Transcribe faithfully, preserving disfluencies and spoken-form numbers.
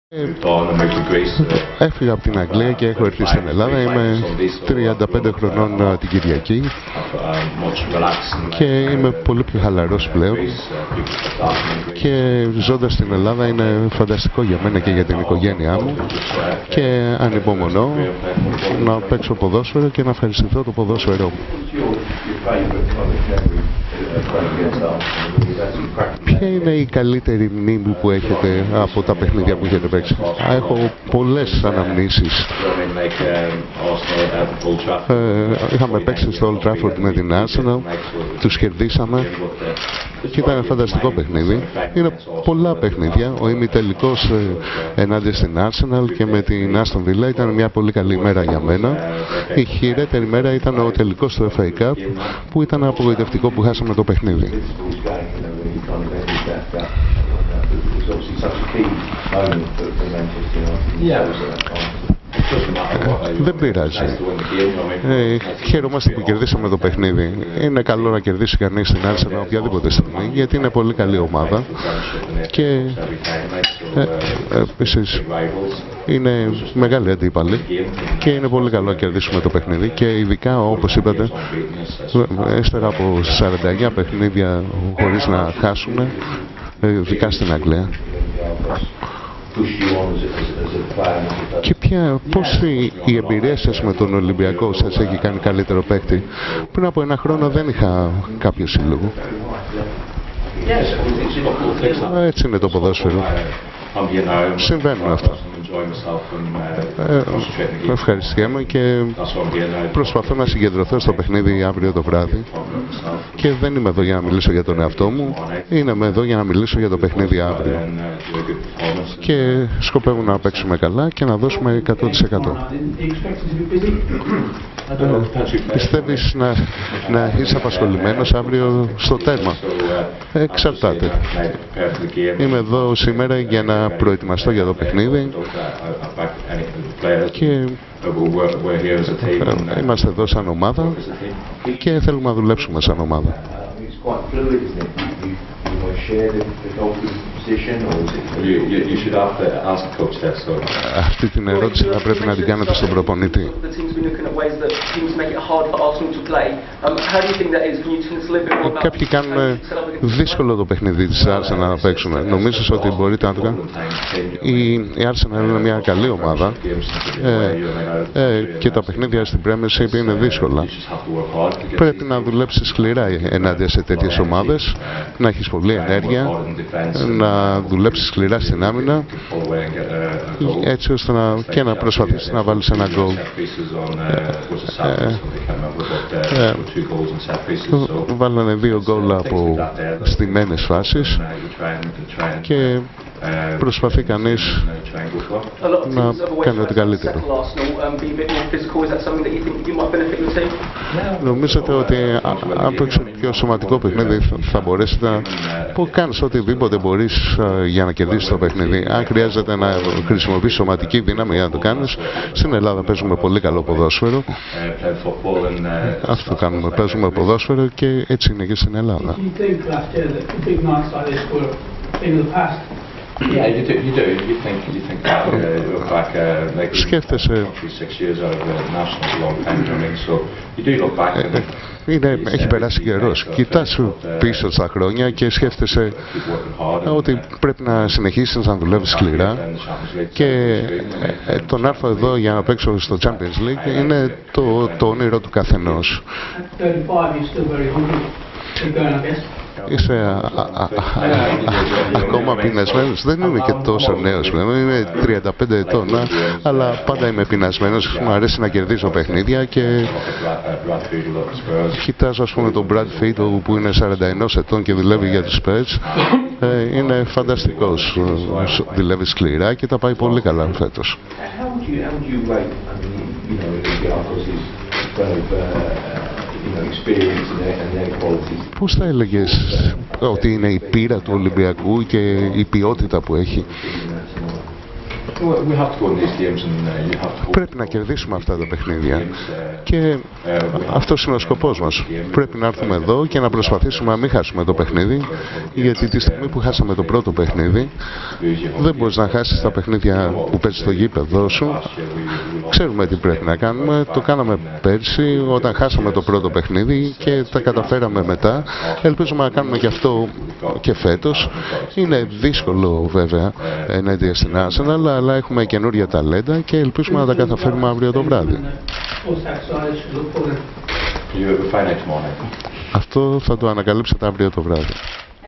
Έφυγα από την Αγγλία και έχω έρθει στην Ελλάδα. Είμαι τριάντα πέντε χρονών την Κυριακή και είμαι πολύ πιο χαλαρός πλέον και ζώντας στην Ελλάδα είναι φανταστικό για μένα και για την οικογένειά μου και ανυπομονώ να παίξω ποδόσφαιρο και να ευχαριστηθώ το ποδόσφαιρό μου. Ποια είναι η καλύτερη μνήμη που έχετε από τα παιχνίδια που έχετε παίξει? Έχω πολλές αναμνήσεις. Ε, είχαμε παίξει στο Old Trafford με την Arsenal, τους κερδίσαμε και ήταν φανταστικό παιχνίδι. Είναι πολλά παιχνίδια. Ο ημιτελικός ε, ενάντια στην Arsenal και με την Aston Villa ήταν μια πολύ καλή μέρα για μένα. Η χειρότερη μέρα ήταν ο τελικός του εφ έι Cup που ήταν απογοητευτικό που χάσαμε το παιχνίδι. Δεν πειράζει. Ε, χαίρομαστε που κερδίσαμε το παιχνίδι. Είναι καλό να κερδίσει κανείς την Arsenal οποιαδήποτε στιγμή, γιατί είναι πολύ καλή ομάδα και ε, ε, επίσης είναι μεγάλη αντίπαλη και είναι πολύ καλό να κερδίσουμε το παιχνίδι και ειδικά όπως είπατε ύστερα από σαράντα εννιά παιχνίδια χωρίς να χάσουμε, ειδικά στην Αγγλία. Και ποια, πώς η, η εμπειρία σας με τον Ολυμπιακό σας έχει κάνει καλύτερο παίκτη? Πριν από ένα χρόνο δεν είχα κάποιο σύλλογο. Έτσι είναι το ποδόσφαιρο. Συμβαίνουν αυτά. Ε, ευχαριστιέμαι και προσπαθώ να συγκεντρωθώ στο παιχνίδι αύριο το βράδυ και δεν είμαι εδώ για να μιλήσω για τον εαυτό μου, είμαι εδώ για να μιλήσω για το παιχνίδι αύριο και σκοπεύουμε να παίξουμε καλά και να δώσουμε εκατό τοις εκατό. Ε, πιστεύεις να, να είσαι απασχολημένος αύριο στο τέρμα? Εξαρτάται. Είμαι εδώ σήμερα για να προετοιμαστώ για το παιχνίδι και είμαστε εδώ σαν ομάδα και θέλουμε να δουλέψουμε σαν ομάδα. Αυτή την ερώτηση θα πρέπει να την κάνετε στον προπονητή. Κάποιοι κάνουν δύσκολο το παιχνίδι της Arsenal να παίξουν. Νομίζω ότι μπορείτε να το κάνετε. Η Arsenal είναι μια καλή ομάδα ε, ε, και τα παιχνίδια στην Premiership είναι δύσκολα. Πρέπει να δουλέψεις σκληρά ενάντια σε τέτοιες ομάδες, να έχεις πολλή ενέργεια, να δουλέψεις σκληρά στην άμυνα έτσι ώστε να, και να προσπαθήσεις να βάλεις ένα γκολ. Ε, ε, βάλανε δύο γκολ από στημένες φάσεις και προσπαθεί κανείς να κάνει ό,τι καλύτερο. Νομίζετε ότι αν παίξει πιο σωματικό παιχνίδι θα μπορέσετε να κάνεις οτιδήποτε μπορείς για να κερδίσεις το παιχνίδι? Αν χρειάζεται να χρησιμοποιήσεις σωματική δύναμη για να το κάνεις, στην Ελλάδα παίζουμε πολύ καλό ποδόσφαιρο. Αυτό κάνουμε, παίζουμε ποδόσφαιρο και έτσι είναι και στην Ελλάδα. Yeah, you do. You do. You think. You think back. Uh, look back. Uh, like Σκέφτεσαι. Six years out of the national long time. I mean, so you do look back. Ε, είναι, έχει περάσει καιρός. Κοιτάς πίσω στα χρόνια και σκέφτεσαι ότι πρέπει να συνεχίσεις να δουλεύεις σκληρά και ε, το να έρθω εδώ για να παίξω στο Champions League είναι το, το όνειρο του καθενός. Είσαι α, α, α, α, ακόμα πεινασμένος? Δεν είμαι και τόσο νέος πλέον, είμαι τριάντα πέντε ετών, αλλά πάντα είμαι πεινασμένος, μου αρέσει να κερδίζω παιχνίδια και κοιτάζω ας πούμε τον Brad Pitt που είναι σαράντα ένα ετών και δουλεύει για τους Spurs. Ε, είναι φανταστικός, δουλεύει σκληρά και τα πάει πολύ καλά φέτος. Πώς θα έλεγες ότι είναι η πείρα του Ολυμπιακού και η ποιότητα που έχει? We have to go in these games and uh, you have to. Πρέπει να κερδίσουμε αυτά τα παιχνίδια και αυτός είναι ο σκοπός μας. Πρέπει να έρθουμε εδώ και να προσπαθήσουμε να μην χάσουμε το παιχνίδι, γιατί τη στιγμή που χάσαμε το πρώτο παιχνίδι δεν μπορείς να χάσεις τα παιχνίδια που παίζεις στο γήπεδο σου. Ξέρουμε τι πρέπει να κάνουμε, το κάναμε πέρσι όταν χάσαμε το πρώτο παιχνίδι και τα καταφέραμε μετά. Ελπίζουμε να κάνουμε και αυτό και φέτος. Είναι δύσκολο βέβαια ενάντια στην Arsenal, αλλά έχουμε καινούργια ταλέντα και ελπίζουμε να τα καταφέρουμε αύριο το βράδυ. Αυτό θα το ανακαλύψετε αύριο το βράδυ.